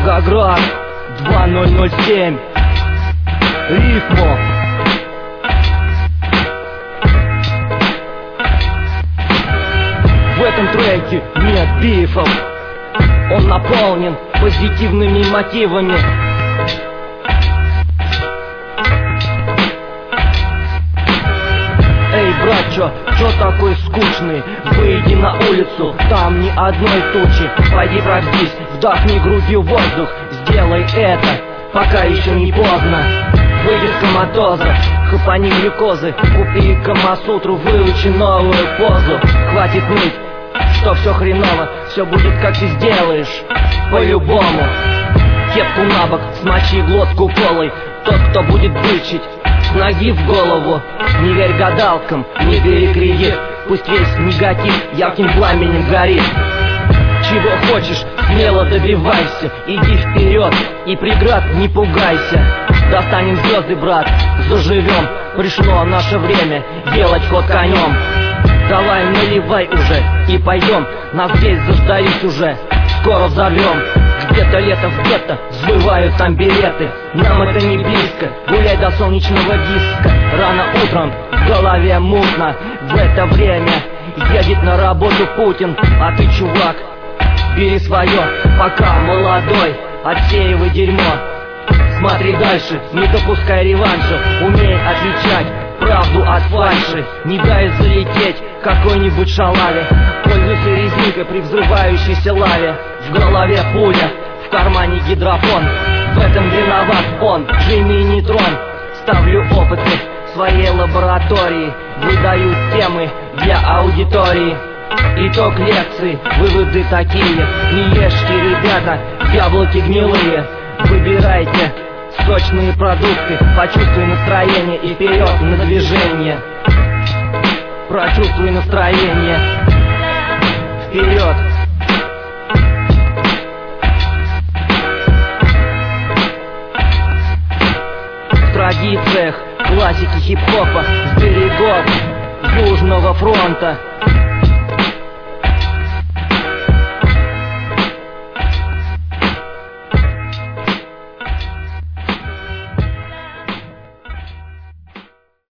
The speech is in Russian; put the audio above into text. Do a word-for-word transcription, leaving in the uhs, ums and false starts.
Волгоград, два ноль ноль семь. Рифмо. В этом треке нет бифов. Он наполнен позитивными мотивами. Эй, братчо, чё такой скучный? Выйди на улицу, там ни одной тучи. Пойди пройдись, вдохни грудью воздух. Сделай это, пока еще не поздно. Выйди с коматоза, хапани глюкозы. Купи камасутру, выучи новую позу. Хватит ныть, что все хреново, все будет как ты сделаешь, по-любому. Кепку на бок, смочи глотку колой. Тот, кто будет бычить, с ноги в голову. Не верь гадалкам, не бери кредит. Пусть весь негатив ярким пламенем горит. Чего хочешь, смело добивайся. Иди вперед и преград не пугайся. Достанем звезды, брат, заживем. Пришло наше время делать ход конем. Давай наливай уже и пойдем. Нас здесь заждались уже, скоро взорвем. Где-то лето в гетто, взвывают там билеты. Нам это не близко, гуляй до солнечного диска. Рано утром, в голове мутно. В это время едет на работу Путин. А ты, чувак, бери свое, пока молодой. Отсеивай дерьмо, смотри дальше, не допускай реванша. Умей отличать правду от фальши. Не дай залететь какой-нибудь шалаве. Пользуйся резинкой при взрывающейся лаве. В голове пуля, в кармане гидрофон. В этом виноват он, Джимми Нейтрон. Ставлю опыты в своей лаборатории. Выдаю темы для аудитории. Итог лекции, выводы такие. Не ешьте, ребята, яблоки гнилые. Выбирайте сочные продукты, почувствуй настроение и вперед на движение. Прочувствуй настроение. Вперед. В традициях классики хип-хопа с берегов Южного фронта